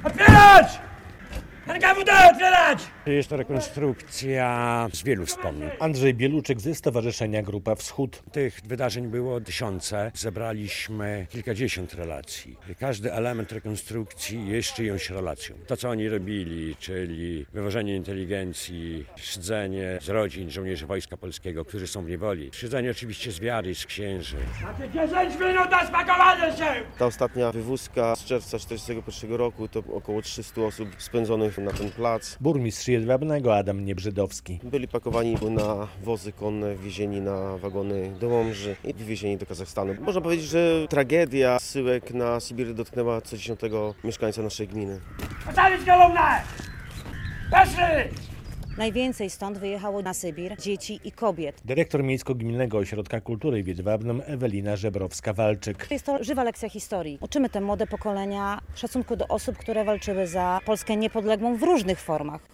Otwierać! NKWD otwierać! Jest to rekonstrukcja z wielu wspomnień. Andrzej Bieluczek ze Stowarzyszenia Grupa Wschód. Tych wydarzeń było tysiące. Zebraliśmy kilkadziesiąt relacji. Każdy element rekonstrukcji jest czyjąś relacją. To, co oni robili, czyli wywożenie inteligencji, szydzenie z rodzin żołnierzy Wojska Polskiego, którzy są w niewoli. Szydzenie oczywiście z wiary, z księży. Macie 10 minut na spakowanie się! Ta ostatnia wywózka z czerwca 1941 roku to około 300 osób spędzonych na ten plac. Burmistrz Jedwabnego Adam Niebrzydowski. Byli pakowani na wozy konne, wiezieni na wagony do Łomży i wywiezieni do Kazachstanu. Można powiedzieć, że tragedia zsyłek na Sibir dotknęła co 10 mieszkańca naszej gminy. Postawić kolumnę! Weszli! Najwięcej stąd wyjechało na Sybir dzieci i kobiet. Dyrektor Miejsko-Gminnego Ośrodka Kultury w Jedwabnem Ewelina Żebrowska-Walczyk. Jest to żywa lekcja historii. Uczymy te młode pokolenia szacunku do osób, które walczyły za Polskę niepodległą w różnych formach.